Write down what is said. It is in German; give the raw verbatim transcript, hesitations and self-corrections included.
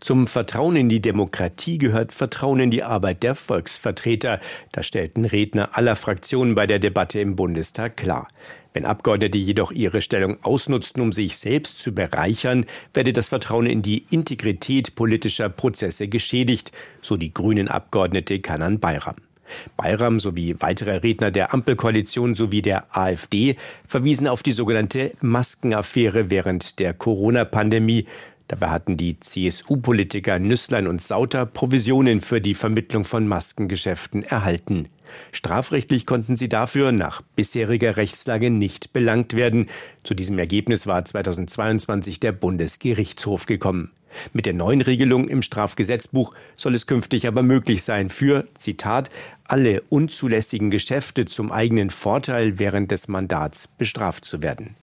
Zum Vertrauen in die Demokratie gehört Vertrauen in die Arbeit der Volksvertreter. Das stellten Redner aller Fraktionen bei der Debatte im Bundestag klar. Wenn Abgeordnete jedoch ihre Stellung ausnutzten, um sich selbst zu bereichern, werde das Vertrauen in die Integrität politischer Prozesse geschädigt, so die Grünen-Abgeordnete Canan Bayram. Bayram sowie weitere Redner der Ampelkoalition sowie der AfD verwiesen auf die sogenannte Maskenaffäre während der Corona-Pandemie. Dabei hatten die C S U-Politiker Nüßlein und Sauter Provisionen für die Vermittlung von Maskengeschäften erhalten. Strafrechtlich konnten sie dafür nach bisheriger Rechtslage nicht belangt werden. Zu diesem Ergebnis war zweitausendzweiundzwanzig der Bundesgerichtshof gekommen. Mit der neuen Regelung im Strafgesetzbuch soll es künftig aber möglich sein, für, Zitat, alle unzulässigen Geschäfte zum eigenen Vorteil während des Mandats bestraft zu werden.